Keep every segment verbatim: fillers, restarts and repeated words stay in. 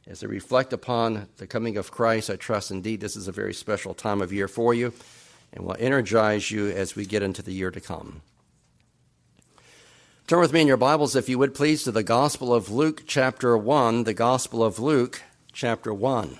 As I reflect upon the coming of Christ, I trust indeed this is a very special time of year for you and will energize you as we get into the year to come. Turn with me in your Bibles, if you would please, to the Gospel of Luke chapter one, the Gospel of Luke chapter one.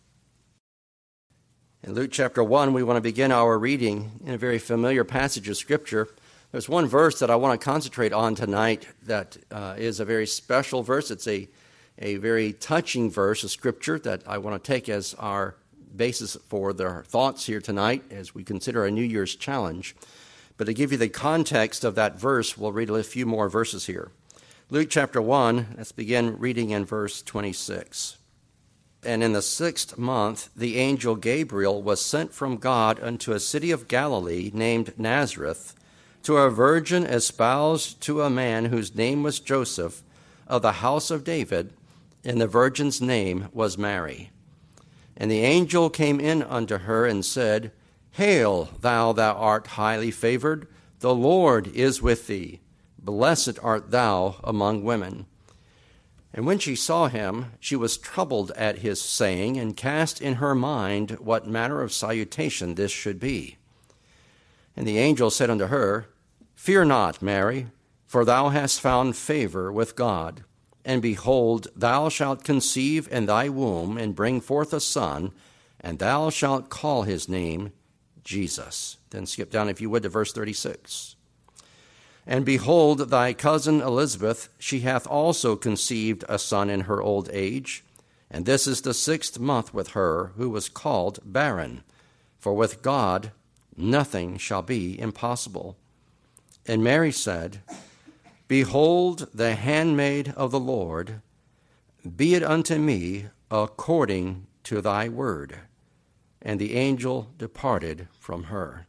In Luke chapter one, we want to begin our reading in a very familiar passage of Scripture. There's one verse that I want to concentrate on tonight that uh, is a very special verse. It's a, a very touching verse of Scripture that I want to take as our basis for the thoughts here tonight as we consider a New Year's challenge. But to give you the context of that verse, we'll read a few more verses here. Luke chapter one, let's begin reading in verse twenty-six. And in the sixth month, the angel Gabriel was sent from God unto a city of Galilee named Nazareth, to a virgin espoused to a man whose name was Joseph, of the house of David, and the virgin's name was Mary. And the angel came in unto her and said, Hail, thou that art highly favored, the Lord is with thee. Blessed art thou among women. And when she saw him, she was troubled at his saying, and cast in her mind what manner of salutation this should be. And the angel said unto her, Fear not, Mary, for thou hast found favor with God. And behold, thou shalt conceive in thy womb, and bring forth a son, and thou shalt call his name Jesus. Then skip down, if you would, to verse thirty-six. And behold, thy cousin Elizabeth, she hath also conceived a son in her old age, and this is the sixth month with her, who was called barren. For with God nothing shall be impossible. And Mary said, Behold, the handmaid of the Lord, be it unto me according to thy word. And the angel departed from her.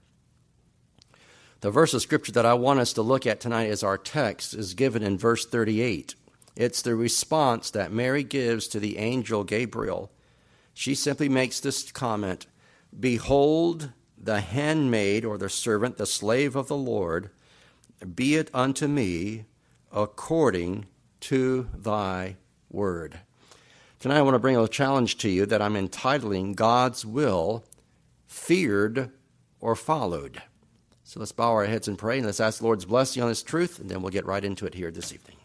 The verse of Scripture that I want us to look at tonight as our text is given in verse thirty-eight. It's the response that Mary gives to the angel Gabriel. She simply makes this comment, Behold, the handmaid or the servant, the slave of the Lord, be it unto me according to thy word. Tonight I want to bring a challenge to you that I'm entitling God's will, feared or followed. So let's bow our heads and pray, and let's ask the Lord's blessing on this truth, and then we'll get right into it here this evening.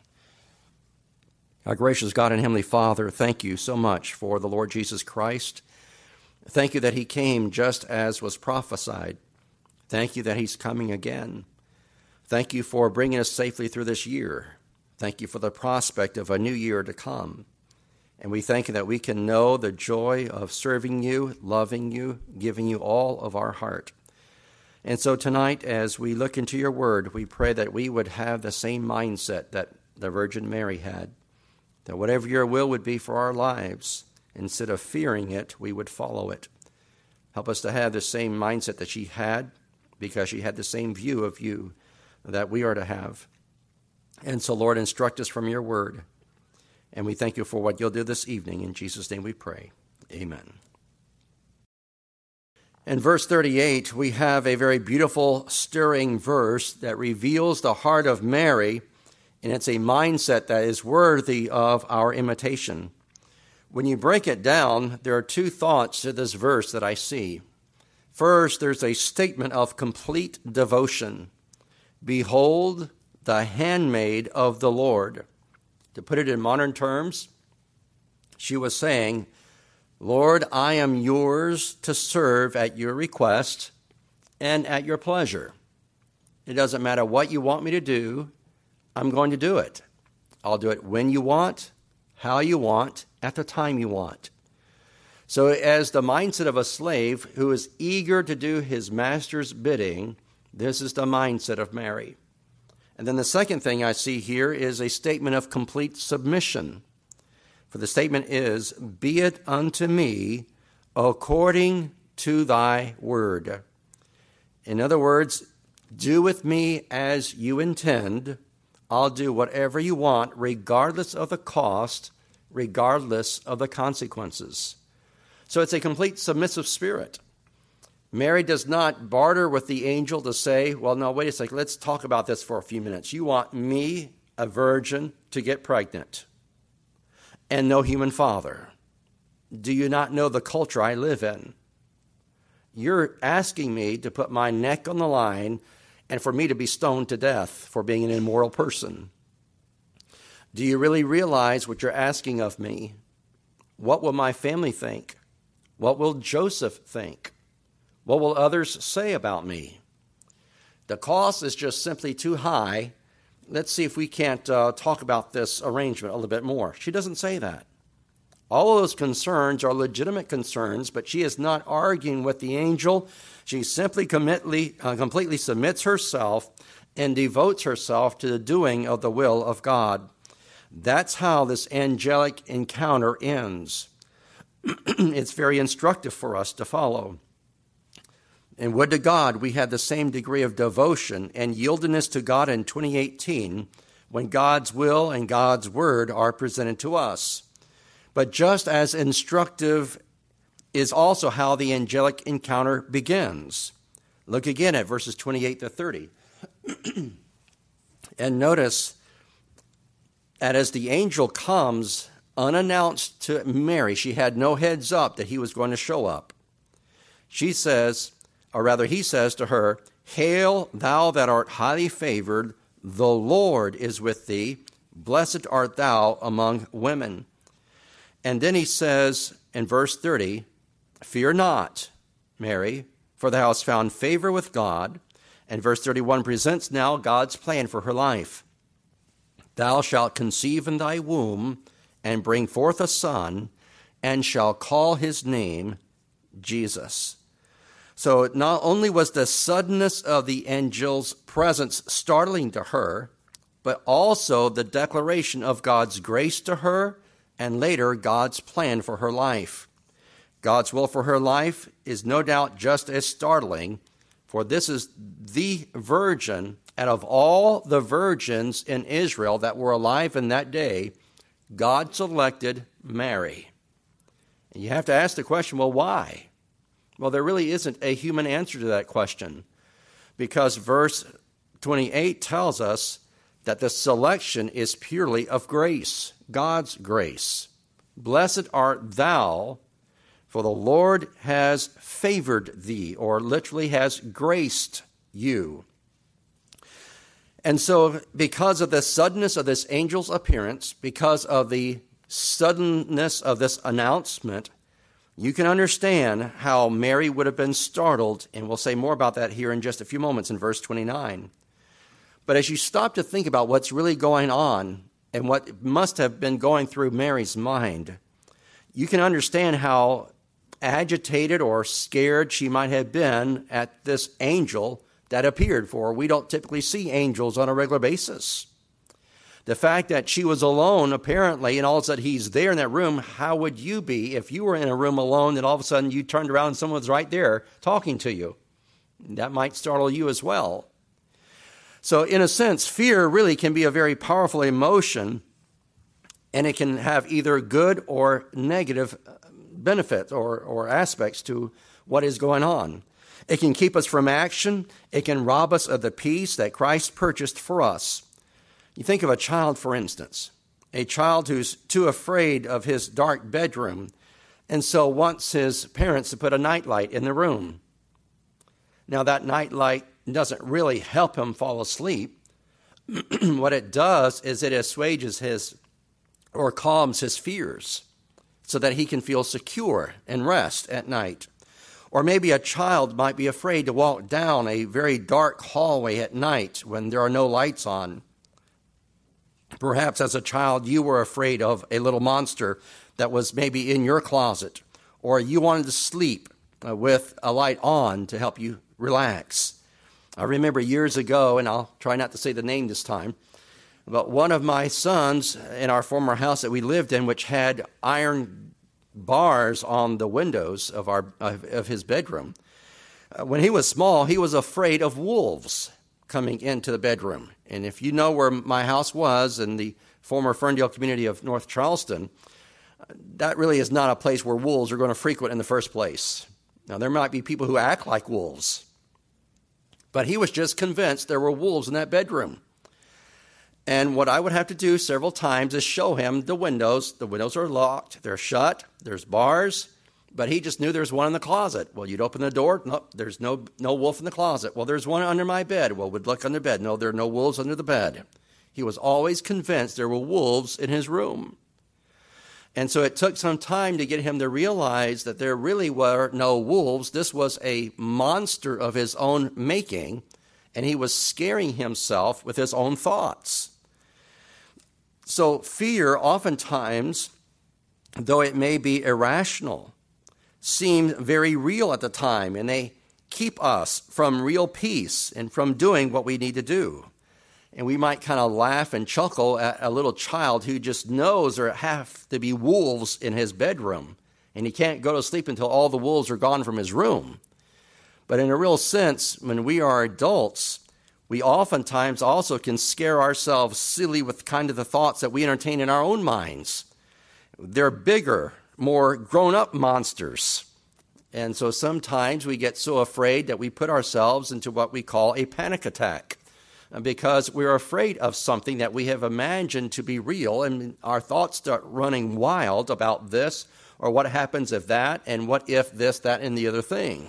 Our gracious God and Heavenly Father, thank you so much for the Lord Jesus Christ. Thank you that he came just as was prophesied. Thank you that he's coming again. Thank you for bringing us safely through this year. Thank you for the prospect of a new year to come. And we thank you that we can know the joy of serving you, loving you, giving you all of our heart. And so tonight, as we look into your word, we pray that we would have the same mindset that the Virgin Mary had, that whatever your will would be for our lives, instead of fearing it, we would follow it. Help us to have the same mindset that she had, because she had the same view of you that we are to have. And so, Lord, instruct us from your word. And we thank you for what you'll do this evening. In Jesus' name we pray. Amen. In verse thirty-eight, we have a very beautiful, stirring verse that reveals the heart of Mary, and it's a mindset that is worthy of our imitation. When you break it down, there are two thoughts to this verse that I see. First, there's a statement of complete devotion. Behold, the handmaid of the Lord. To put it in modern terms, she was saying, Lord, I am yours to serve at your request and at your pleasure. It doesn't matter what you want me to do, I'm going to do it. I'll do it when you want, how you want, at the time you want. So as the mindset of a slave who is eager to do his master's bidding, this is the mindset of Mary. And then the second thing I see here is a statement of complete submission. For the statement is, Be it unto me according to thy word. In other words, do with me as you intend. I'll do whatever you want, regardless of the cost, regardless of the consequences. So it's a complete submissive spirit. Mary does not barter with the angel to say, well, no, wait a second, let's talk about this for a few minutes. You want me, a virgin, to get pregnant and no human father. Do you not know the culture I live in? You're asking me to put my neck on the line and for me to be stoned to death for being an immoral person. Do you really realize what you're asking of me? What will my family think? What will Joseph think? What will others say about me? The cost is just simply too high. Let's see if we can't uh, talk about this arrangement a little bit more. She doesn't say that. All of those concerns are legitimate concerns, but she is not arguing with the angel. She simply commitly, uh, completely submits herself and devotes herself to the doing of the will of God. That's how this angelic encounter ends. It's very instructive for us to follow. And would to God we had the same degree of devotion and yieldedness to God in twenty eighteen when God's will and God's word are presented to us. But just as instructive is also how the angelic encounter begins. Look again at verses twenty-eight to thirty. And notice that as the angel comes unannounced to Mary, she had no heads up that he was going to show up. She says, or rather he says to her, "Hail, thou that art highly favored, the Lord is with thee. Blessed art thou among women." And then he says in verse thirty, "Fear not, Mary, for thou hast found favor with God." And verse thirty-one presents now God's plan for her life. "Thou shalt conceive in thy womb and bring forth a son, and shall call his name Jesus." So not only was the suddenness of the angel's presence startling to her, but also the declaration of God's grace to her, and later God's plan for her life. God's will for her life is no doubt just as startling, for this is the virgin, out of all the virgins in Israel that were alive in that day, God selected Mary. And you have to ask the question, well, why? Well, there really isn't a human answer to that question, because verse twenty-eight tells us that the selection is purely of grace, God's grace. "Blessed art thou, for the Lord has favored thee," or literally has graced you. And so because of the suddenness of this angel's appearance, because of the suddenness of this announcement, you can understand how Mary would have been startled, and we'll say more about that here in just a few moments in verse twenty-nine. But as you stop to think about what's really going on and what must have been going through Mary's mind, you can understand how agitated or scared she might have been at this angel that appeared, for we don't typically see angels on a regular basis. The fact that she was alone, apparently, and all of a sudden he's there in that room, how would you be if you were in a room alone and all of a sudden you turned around and someone was right there talking to you? That might startle you as well. So in a sense, fear really can be a very powerful emotion, and it can have either good or negative benefits or, or aspects to what is going on. It can keep us from action. It can rob us of the peace that Christ purchased for us. You think of a child, for instance, a child who's too afraid of his dark bedroom and so wants his parents to put a nightlight in the room. Now, that nightlight doesn't really help him fall asleep. What it does is it assuages his or calms his fears so that he can feel secure and rest at night. Or maybe a child might be afraid to walk down a very dark hallway at night when there are no lights on. Perhaps as a child you were afraid of a little monster that was maybe in your closet, or you wanted to sleep uh, with a light on to help you relax. I remember years ago, and I'll try not to say the name this time, but one of my sons in our former house that we lived in, which had iron bars on the windows of our of, of his bedroom, uh, when he was small, he was afraid of wolves coming into the bedroom. And if you know where my house was in the former Ferndale community of North Charleston, that really is not a place where wolves are going to frequent in the first place. Now, there might be people who act like wolves, but he was just convinced there were wolves in that bedroom. And what I would have to do several times is show him the windows. The windows are locked. They're shut. There's bars. But he just knew there's one in the closet. Well, you'd open the door. Nope, there's no no wolf in the closet. Well, there's one under my bed. Well, we'd look under the bed. No, there are no wolves under the bed. He was always convinced there were wolves in his room. And so it took some time to get him to realize that there really were no wolves. This was a monster of his own making, and he was scaring himself with his own thoughts. So fear, oftentimes, though it may be irrational, seem very real at the time, and they keep us from real peace and from doing what we need to do. And we might kind of laugh and chuckle at a little child who just knows there have to be wolves in his bedroom, and he can't go to sleep until all the wolves are gone from his room. But in a real sense, when we are adults, we oftentimes also can scare ourselves silly with kind of the thoughts that we entertain in our own minds. They're bigger, more grown-up monsters. And so sometimes we get so afraid that we put ourselves into what we call a panic attack, because we're afraid of something that we have imagined to be real, and our thoughts start running wild about this, or what happens if that, and what if this, that, and the other thing.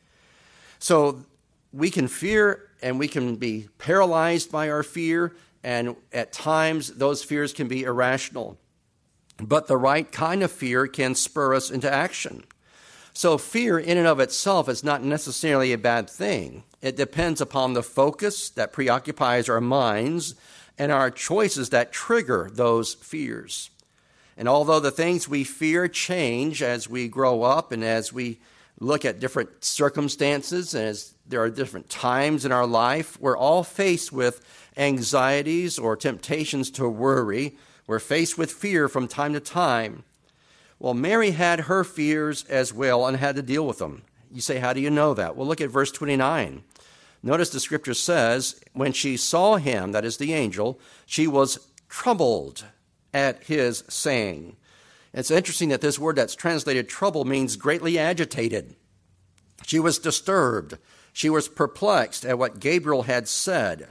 So we can fear, and we can be paralyzed by our fear, and at times those fears can be irrational. But the right kind of fear can spur us into action. So fear in and of itself is not necessarily a bad thing. It depends upon the focus that preoccupies our minds and our choices that trigger those fears. And although the things we fear change as we grow up and as we look at different circumstances, and as there are different times in our life, we're all faced with anxieties or temptations to worry. We're faced with fear from time to time. Well, Mary had her fears as well and had to deal with them. You say, how do you know that? Well, look at verse twenty-nine. Notice the scripture says, when she saw him, that is the angel, she was troubled at his saying. It's interesting that this word that's translated trouble means greatly agitated. She was disturbed. She was perplexed at what Gabriel had said.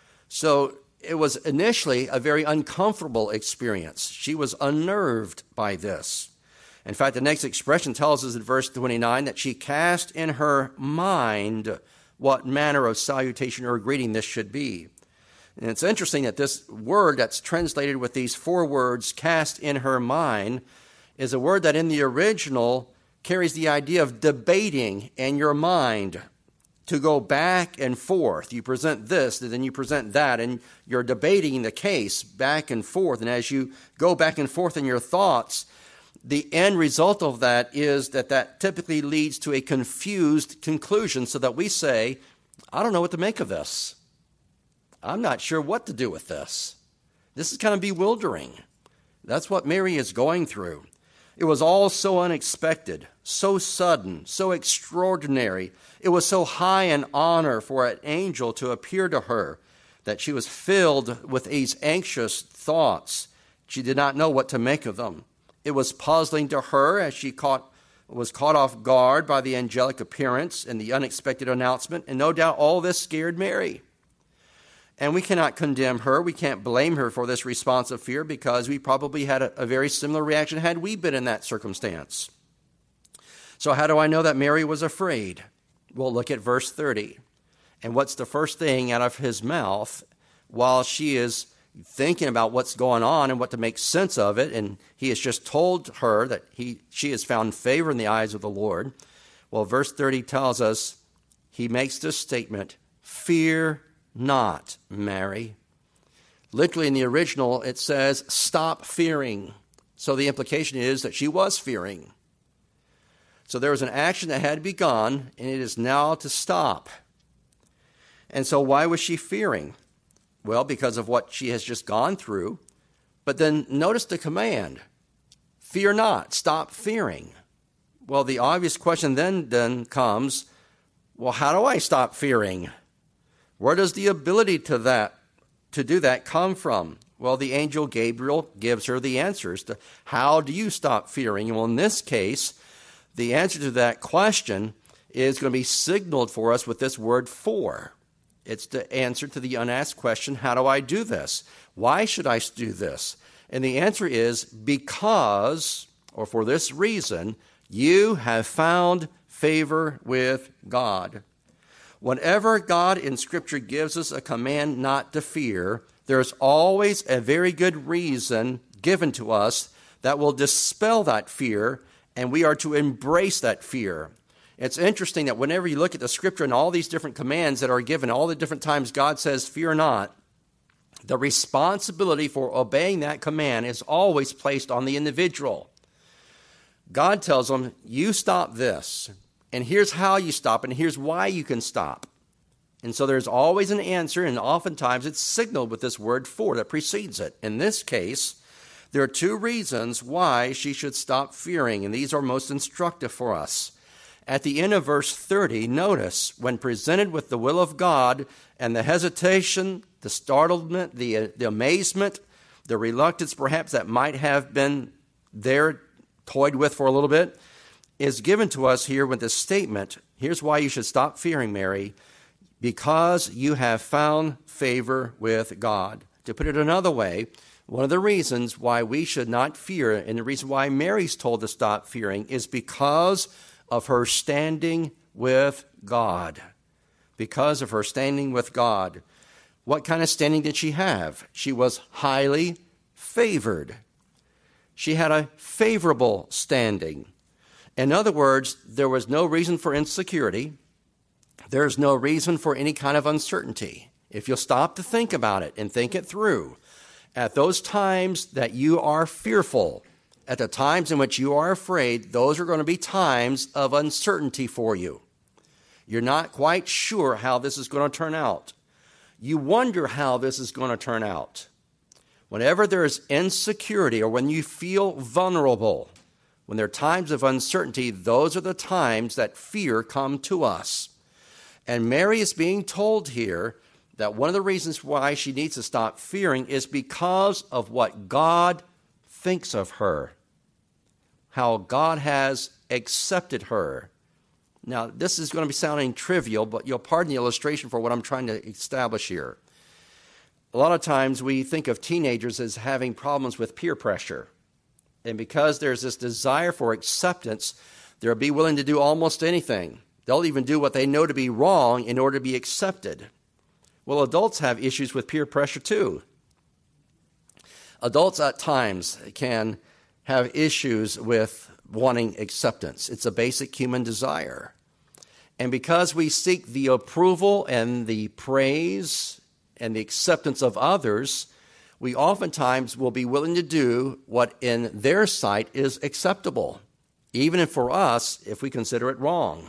So it was initially a very uncomfortable experience. She was unnerved by this. In fact, the next expression tells us in verse twenty-nine that she cast in her mind what manner of salutation or greeting this should be. And it's interesting that this word that's translated with these four words, cast in her mind, is a word that in the original carries the idea of debating in your mind, to go back and forth. You present this, and then you present that, and you're debating the case back and forth. And as you go back and forth in your thoughts, the end result of that is that that typically leads to a confused conclusion, so that we say, I don't know what to make of this. I'm not sure what to do with this. This is kind of bewildering. That's what Mary is going through. It was all so unexpected, so sudden, so extraordinary. It was so high in honor for an angel to appear to her that she was filled with these anxious thoughts. She did not know what to make of them. It was puzzling to her as she caught, was caught off guard by the angelic appearance and the unexpected announcement, and no doubt all this scared Mary. And we cannot condemn her. We can't blame her for this response of fear, because we probably had a, a very similar reaction had we been in that circumstance. So how do I know that Mary was afraid? Well, look at verse thirty. And what's the first thing out of his mouth while she is thinking about what's going on and what to make sense of it? And he has just told her that he she has found favor in the eyes of the Lord. Well, verse thirty tells us he makes this statement, fear not, Mary. Literally in the original, it says, stop fearing. So the implication is that she was fearing. So there was an action that had begun, and it is now to stop. And so why was she fearing? Well, because of what she has just gone through. But then notice the command, fear not, stop fearing. Well, the obvious question then, then comes, well, how do I stop fearing? Where does the ability to that to do that come from? Well, the angel Gabriel gives her the answers to how do you stop fearing? Well, in this case, the answer to that question is going to be signaled for us with this word for. It's the answer to the unasked question, how do I do this? Why should I do this? And the answer is because, or for this reason, you have found favor with God. Whenever God in Scripture gives us a command not to fear, there's always a very good reason given to us that will dispel that fear, and we are to embrace that fear. It's interesting that whenever you look at the Scripture and all these different commands that are given, all the different times God says, fear not, the responsibility for obeying that command is always placed on the individual. God tells them, you stop this, and here's how you stop, and here's why you can stop. And so there's always an answer, and oftentimes it's signaled with this word for that precedes it. In this case, there are two reasons why she should stop fearing, and these are most instructive for us. At the end of verse thirty, notice, when presented with the will of God and the hesitation, the startlement, the, the amazement, the reluctance perhaps that might have been there, toyed with for a little bit, is given to us here with this statement. Here's why you should stop fearing, Mary, because you have found favor with God. To put it another way, one of the reasons why we should not fear, and the reason why Mary's told to stop fearing, is because of her standing with God. Because of her standing with God. What kind of standing did she have? She was highly favored. She had a favorable standing. In other words, there was no reason for insecurity. There's no reason for any kind of uncertainty. If you'll stop to think about it and think it through, at those times that you are fearful, at the times in which you are afraid, those are going to be times of uncertainty for you. You're not quite sure how this is going to turn out. You wonder how this is going to turn out. Whenever there is insecurity or when you feel vulnerable, when there are times of uncertainty, those are the times that fear come to us. And Mary is being told here that one of the reasons why she needs to stop fearing is because of what God thinks of her, how God has accepted her. Now, this is going to be sounding trivial, but you'll pardon the illustration for what I'm trying to establish here. A lot of times we think of teenagers as having problems with peer pressure. And because there's this desire for acceptance, they'll be willing to do almost anything. They'll even do what they know to be wrong in order to be accepted. Well, adults have issues with peer pressure too. Adults at times can have issues with wanting acceptance. It's a basic human desire. And because we seek the approval and the praise and the acceptance of others, we oftentimes will be willing to do what in their sight is acceptable, even if for us, if we consider it wrong.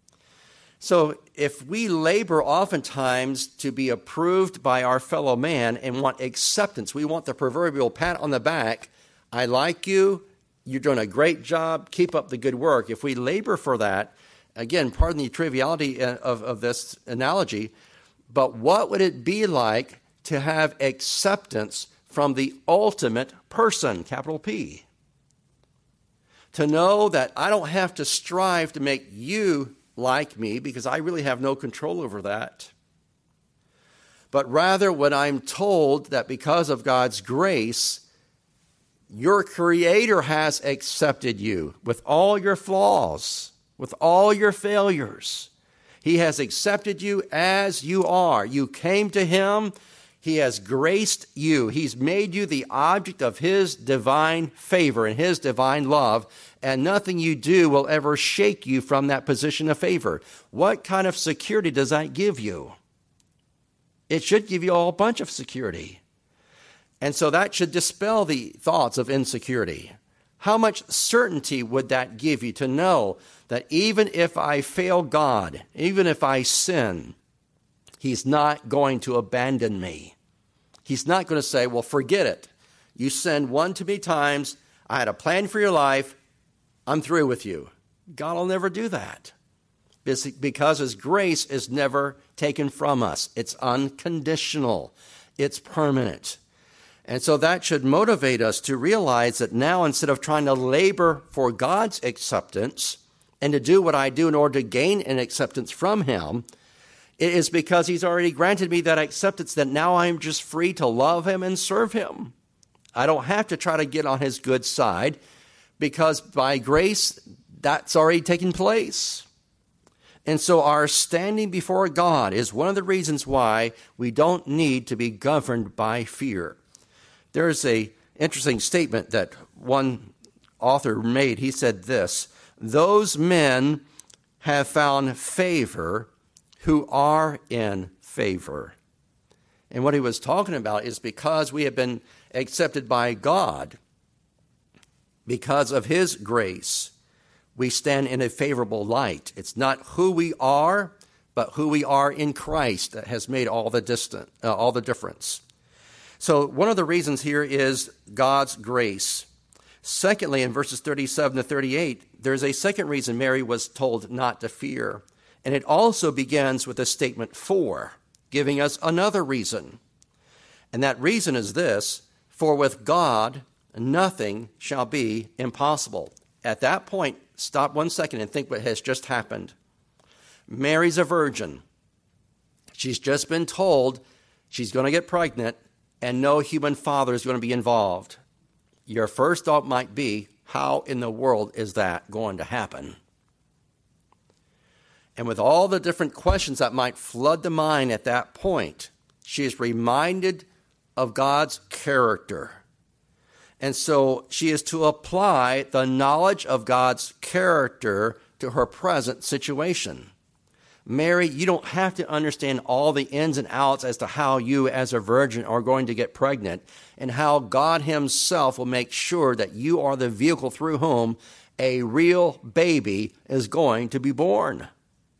So if we labor oftentimes to be approved by our fellow man and want acceptance, we want the proverbial pat on the back, I like you, you're doing a great job, keep up the good work. If we labor for that, again, pardon the triviality of, of this analogy, but what would it be like to have acceptance from the ultimate person, capital P? To know that I don't have to strive to make you like me because I really have no control over that. But rather when I'm told that because of God's grace, your Creator has accepted you with all your flaws, with all your failures. He has accepted you as you are. You came to Him. He has graced you. He's made you the object of His divine favor and His divine love, and nothing you do will ever shake you from that position of favor. What kind of security does that give you? It should give you a bunch of security. And so that should dispel the thoughts of insecurity. How much certainty would that give you to know that even if I fail God, even if I sin, He's not going to abandon me. He's not going to say, well, forget it. You sinned one too many times. I had a plan for your life. I'm through with you. God will never do that because His grace is never taken from us. It's unconditional. It's permanent. And so that should motivate us to realize that now, instead of trying to labor for God's acceptance and to do what I do in order to gain an acceptance from Him, It is because he's already granted me that acceptance that now I'm just free to love him and serve him. I don't have to try to get on his good side because by grace, that's already taken place. And so our standing before God is one of the reasons why we don't need to be governed by fear. There's a interesting statement that one author made. He said this: those men have found favor who are in favor. And what he was talking about is because we have been accepted by God, because of his grace, we stand in a favorable light. It's not who we are, but who we are in Christ that has made all the distant, uh, all the difference. So one of the reasons here is God's grace. Secondly, in verses thirty-seven to thirty-eight, there's a second reason Mary was told not to fear. And it also begins with a statement for, giving us another reason. And that reason is this: for with God, nothing shall be impossible. At that point, stop one second and think what has just happened. Mary's a virgin. She's just been told she's going to get pregnant and no human father is going to be involved. Your first thought might be, how in the world is that going to happen? And with all the different questions that might flood the mind at that point, she is reminded of God's character. And so she is to apply the knowledge of God's character to her present situation. Mary, you don't have to understand all the ins and outs as to how you as a virgin are going to get pregnant and how God himself will make sure that you are the vehicle through whom a real baby is going to be born.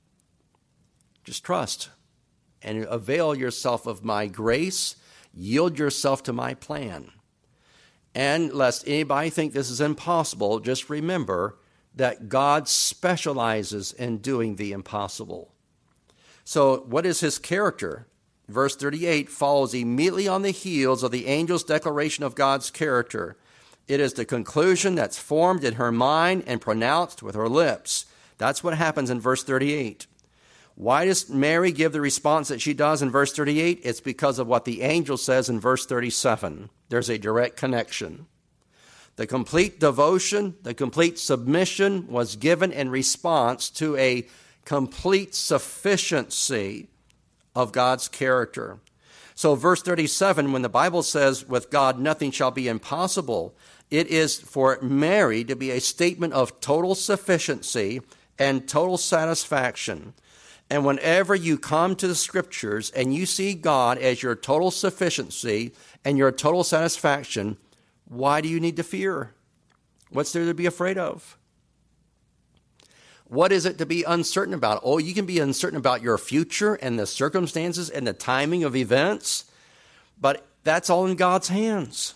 Just trust and avail yourself of my grace. Yield yourself to my plan. And lest anybody think this is impossible, just remember that God specializes in doing the impossible. So what is his character? Verse thirty-eight follows immediately on the heels of the angel's declaration of God's character. It is the conclusion that's formed in her mind and pronounced with her lips. That's what happens in verse thirty-eight. Why does Mary give the response that she does in verse thirty-eight? It's because of what the angel says in verse thirty-seven. There's a direct connection. The complete devotion, the complete submission was given in response to a complete sufficiency of God's character. So verse thirty-seven, when the Bible says, with God nothing shall be impossible, it is for Mary to be a statement of total sufficiency and total satisfaction. And whenever you come to the scriptures and you see God as your total sufficiency and your total satisfaction, why do you need to fear? What's there to be afraid of? What is it to be uncertain about? Oh, you can be uncertain about your future and the circumstances and the timing of events, but that's all in God's hands.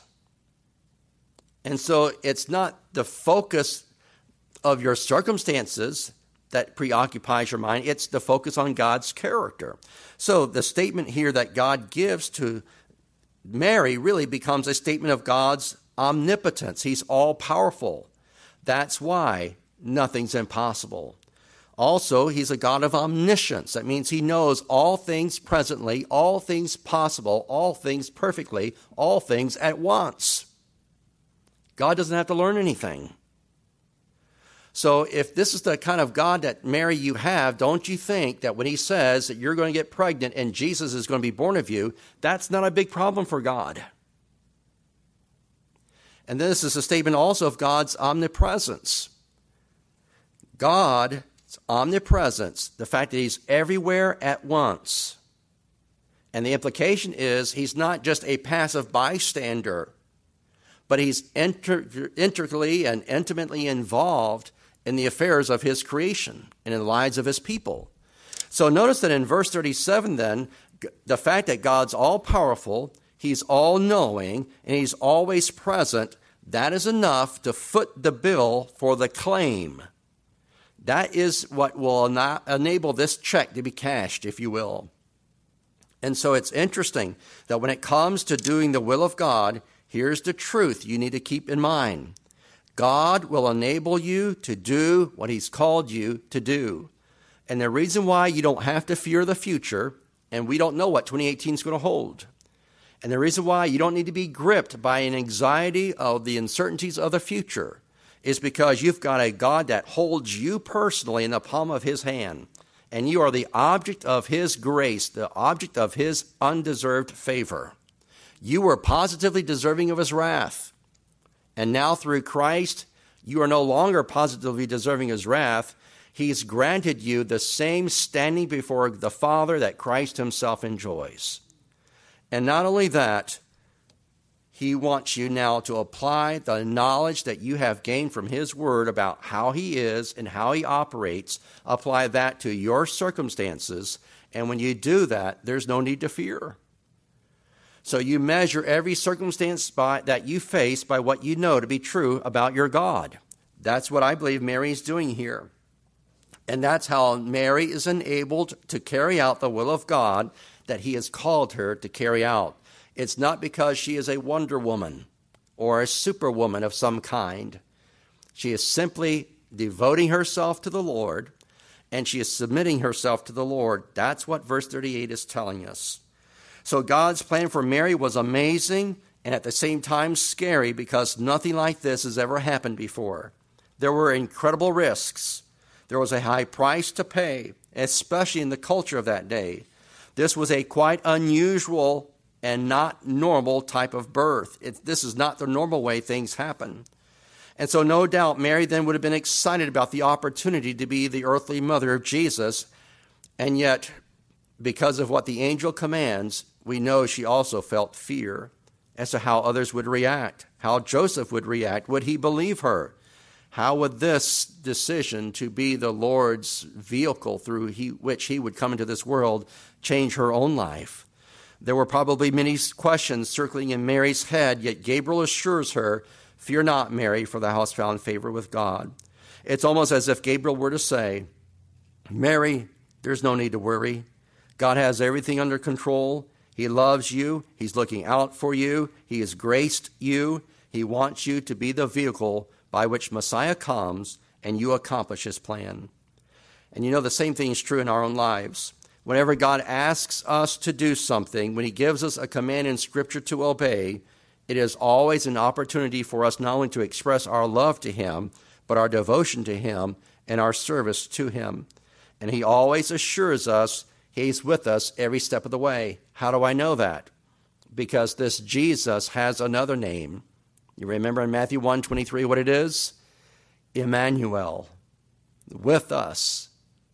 And so it's not the focus of your circumstances that preoccupies your mind. It's the focus on God's character. So the statement here that God gives to Mary really becomes a statement of God's omnipotence. He's all-powerful. That's why nothing's impossible. Also, he's a God of omniscience. That means he knows all things presently, all things possible, all things perfectly, all things at once. God doesn't have to learn anything. So if this is the kind of God that, Mary, you have, don't you think that when he says that you're going to get pregnant and Jesus is going to be born of you, that's not a big problem for God? And this is a statement also of God's omnipresence. God's omnipresence, the fact that he's everywhere at once. And the implication is he's not just a passive bystander, but he's inter- integrally and intimately involved in the affairs of his creation and in the lives of his people. So notice that in verse thirty-seven then, the fact that God's all-powerful, he's all-knowing, and he's always present, that is enough to foot the bill for the claim. That is what will enable this check to be cashed, if you will. And so it's interesting that when it comes to doing the will of God, here's the truth you need to keep in mind. God will enable you to do what he's called you to do. And the reason why you don't have to fear the future, and we don't know what twenty eighteen is going to hold, and the reason why you don't need to be gripped by an anxiety of the uncertainties of the future is because you've got a God that holds you personally in the palm of his hand, and you are the object of his grace, the object of his undeserved favor. You were positively deserving of his wrath, and now through Christ, you are no longer positively deserving his wrath. He's granted you the same standing before the Father that Christ himself enjoys. And not only that, he wants you now to apply the knowledge that you have gained from his word about how he is and how he operates, apply that to your circumstances. And when you do that, there's no need to fear. So you measure every circumstance by, that you face by what you know to be true about your God. That's what I believe Mary is doing here. And that's how Mary is enabled to carry out the will of God that he has called her to carry out. It's not because she is a wonder woman or a superwoman of some kind. She is simply devoting herself to the Lord, and she is submitting herself to the Lord. That's what verse thirty-eight is telling us. So God's plan for Mary was amazing and at the same time scary because nothing like this has ever happened before. There were incredible risks. There was a high price to pay, especially in the culture of that day. This was a quite unusual and not normal type of birth. It, this is not the normal way things happen. And so no doubt Mary then would have been excited about the opportunity to be the earthly mother of Jesus. And yet, because of what the angel commands, we know she also felt fear as to how others would react, how Joseph would react. Would he believe her? How would this decision to be the Lord's vehicle through he, which he would come into this world change her own life? There were probably many questions circling in Mary's head, yet Gabriel assures her, "Fear not, Mary, for thou hast found favor with God." It's almost as if Gabriel were to say, "Mary, there's no need to worry. God has everything under control. He loves you. He's looking out for you. He has graced you. He wants you to be the vehicle by which Messiah comes and you accomplish his plan." And you know, the same thing is true in our own lives. Whenever God asks us to do something, when he gives us a command in Scripture to obey, it is always an opportunity for us not only to express our love to him, but our devotion to him and our service to him. And he always assures us he's with us every step of the way. How do I know that? Because this Jesus has another name. You remember in Matthew one twenty-three what it is? Emmanuel, with us,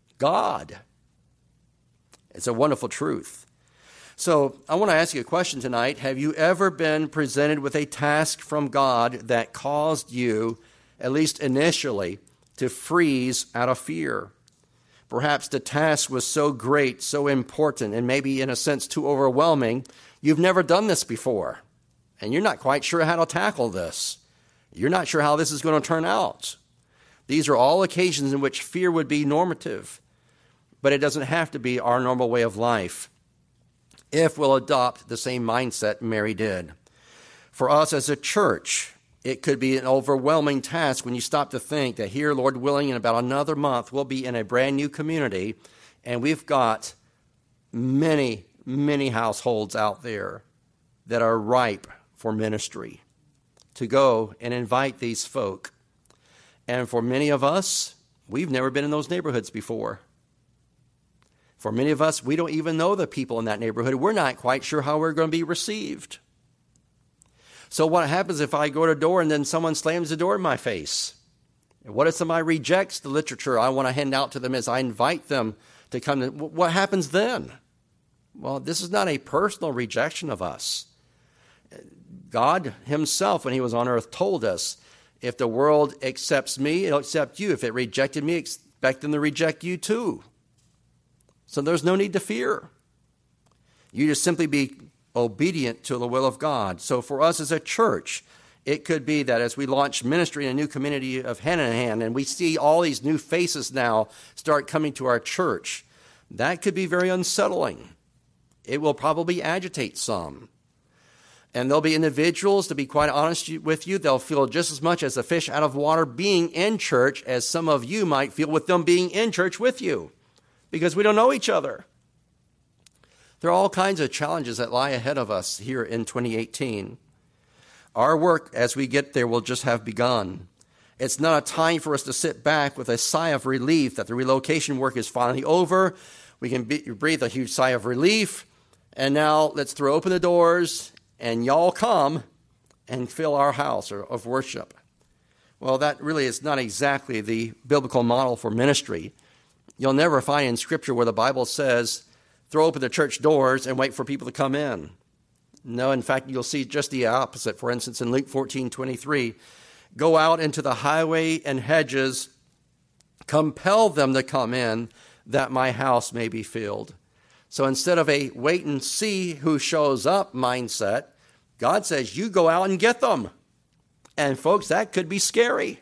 God. It's a wonderful truth. So I want to ask you a question tonight. Have you ever been presented with a task from God that caused you, at least initially, to freeze out of fear? Perhaps the task was so great, so important, and maybe in a sense too overwhelming, you've never done this before, and you're not quite sure how to tackle this. You're not sure how this is going to turn out. These are all occasions in which fear would be normative, but it doesn't have to be our normal way of life if we'll adopt the same mindset Mary did. For us as a church, it could be an overwhelming task when you stop to think that here, Lord willing, in about another month, we'll be in a brand new community, and we've got many, many households out there that are ripe for ministry, to go and invite these folk. And for many of us, we've never been in those neighborhoods before. For many of us, we don't even know the people in that neighborhood. We're not quite sure how we're going to be received. So what happens if I go to a door and then someone slams the door in my face? And what if somebody rejects the literature I want to hand out to them as I invite them to come? To, what happens then? Well, this is not a personal rejection of us. God himself, when he was on earth, told us, if the world accepts me, it'll accept you. If it rejected me, expect them to reject you too. So there's no need to fear. You just simply be obedient to the will of God. So for us as a church, it could be that as we launch ministry in a new community of hand in hand, and we see all these new faces now start coming to our church, that could be very unsettling. It will probably agitate some. And there'll be individuals, to be quite honest with you, they'll feel just as much as a fish out of water being in church as some of you might feel with them being in church with you. because we don't know each other. There are all kinds of challenges that lie ahead of us here in twenty eighteen. Our work as we get there will just have begun. It's not a time for us to sit back with a sigh of relief that the relocation work is finally over. We can be, breathe a huge sigh of relief, and now let's throw open the doors and y'all come and fill our house of worship. Well, that really is not exactly the biblical model for ministry. You'll never find in Scripture where the Bible says, throw open the church doors and wait for people to come in. No, in fact, you'll see just the opposite. For instance, in Luke fourteen twenty-three, go out into the highway and hedges, compel them to come in, that my house may be filled. So instead of a wait and see who shows up mindset, God says, you go out and get them. And folks, that could be scary.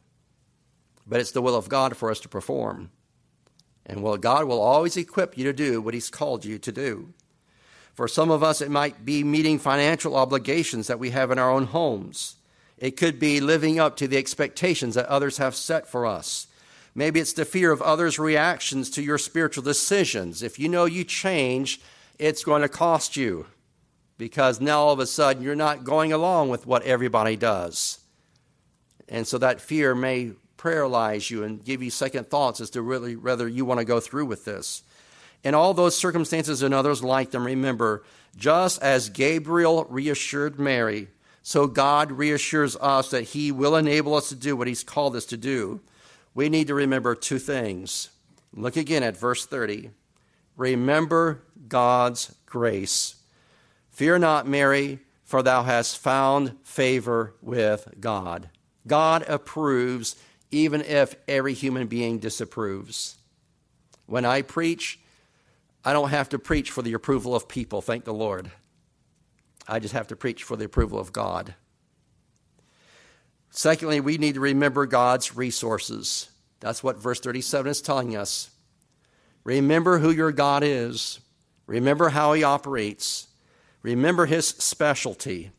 But it's the will of God for us to perform. And well, God will always equip you to do what he's called you to do. For some of us, it might be meeting financial obligations that we have in our own homes. It could be living up to the expectations that others have set for us. Maybe it's the fear of others' reactions to your spiritual decisions. If you know you change, it's going to cost you, because now all of a sudden you're not going along with what everybody does. And so that fear may paralyze you and give you second thoughts as to really whether you want to go through with this. In all those circumstances and others like them, remember, just as Gabriel reassured Mary, so God reassures us that he will enable us to do what he's called us to do. We need to remember two things. Look again at verse thirty. Remember God's grace. Fear not, Mary, for thou hast found favor with God. God approves even if every human being disapproves. When I preach, I don't have to preach for the approval of people, thank the Lord. I just have to preach for the approval of God. Secondly, we need to remember God's resources. That's what verse thirty-seven is telling us. Remember who your God is. Remember how he operates. Remember his specialty.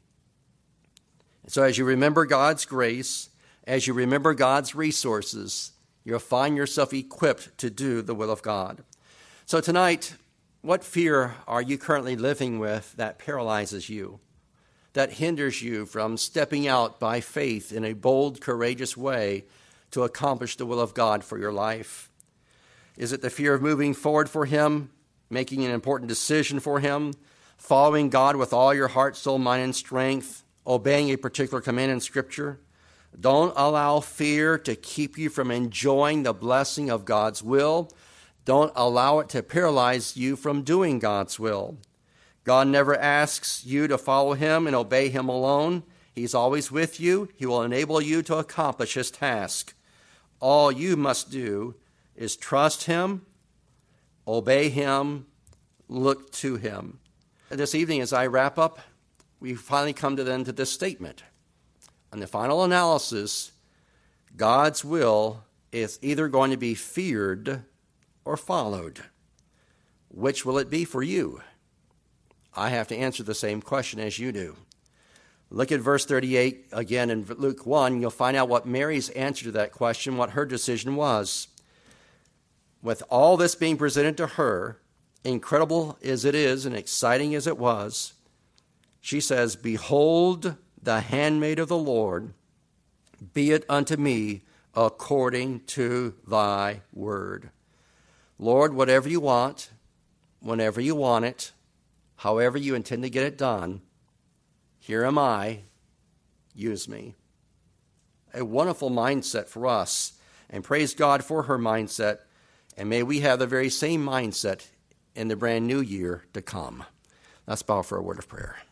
So as you remember God's grace, as you remember God's resources, you'll find yourself equipped to do the will of God. So tonight, what fear are you currently living with that paralyzes you, that hinders you from stepping out by faith in a bold, courageous way to accomplish the will of God for your life? Is it the fear of moving forward for him, making an important decision for him, following God with all your heart, soul, mind, and strength, obeying a particular command in Scripture? Don't allow fear to keep you from enjoying the blessing of God's will. Don't allow it to paralyze you from doing God's will. God never asks you to follow him and obey him alone. He's always with you. He will enable you to accomplish his task. All you must do is trust him, obey him, look to him. This evening, as I wrap up, we finally come to then to this statement. On the final analysis, God's will is either going to be feared or followed. Which will it be for you? I have to answer the same question as you do. Look at verse thirty-eight again in Luke one. You'll find out what Mary's answer to that question, what her decision was. With all this being presented to her, incredible as it is and exciting as it was, she says, behold the handmaid of the Lord, be it unto me according to thy word. Lord, whatever you want, whenever you want it, however you intend to get it done, here am I, use me. A wonderful mindset for us, and praise God for her mindset, and may we have the very same mindset in the brand new year to come. Let's bow for a word of prayer.